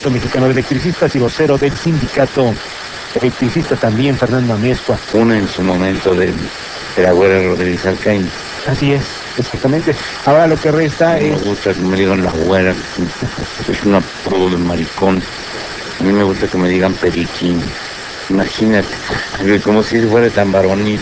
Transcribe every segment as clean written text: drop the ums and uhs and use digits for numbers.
Mexicano de Electricistas y vocero del sindicato electricista también, Fernando Amezcua. Una en su momento de la güera Rodríguez Alcaín. Así es, exactamente. Ahora lo que resta Me es... gusta que me digan la güera, es un apodo de maricón. A mí me gusta que me digan periquín. Imagínate, como si fuera tan varonil.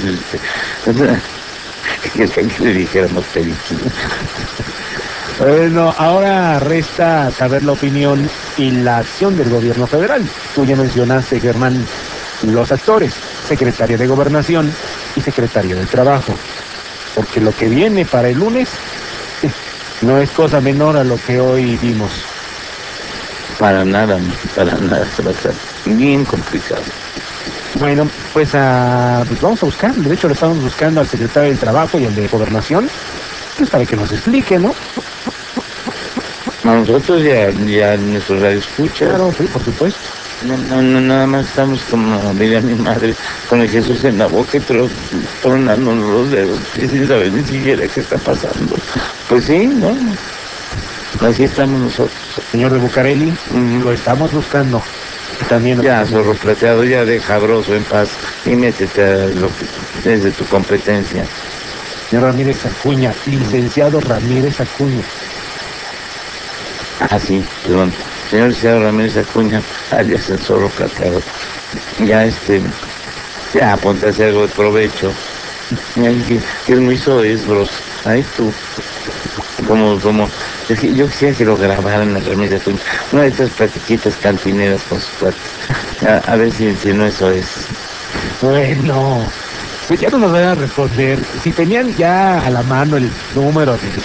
Que le dijéramos periquín. Bueno, ahora resta saber la opinión y la acción del gobierno federal. Tú ya mencionaste, Germán, los actores, secretario de Gobernación y secretario de Trabajo. Porque lo que viene para el lunes no es cosa menor a lo que hoy vimos. Para nada, se va a estar bien complicado. Bueno, pues vamos a buscar, de hecho le estamos buscando al secretario del Trabajo y al de Gobernación, pues para que nos explique, ¿no? A nosotros ya nuestro radio escucha. Claro, sí, por supuesto. Nada más estamos como diría mi madre, con el Jesús en la boca y tronándonos los dedos, y sin saber ni siquiera qué está pasando. Pues sí, ¿no? Así estamos nosotros. Señor de Bucareli, lo estamos buscando. También. Ya, zorro plateado, ya deja a Broso en paz y métete a lo que es de tu competencia. Señor Ramírez Acuña, licenciado Ramírez Acuña. Ah, sí, perdón. Señor licenciado Ramírez Acuña, alias el zorro plateado. Ya ponte a hacer algo de provecho. Que es muy soez, bros. Ahí tú. Yo quisiera que lo grabaran en la Ramírez Acuña. Una de estas platiquitas cantineras con sus platos. A ver si no eso es. Bueno, pues ya no nos van a responder. Si tenían ya a la mano el número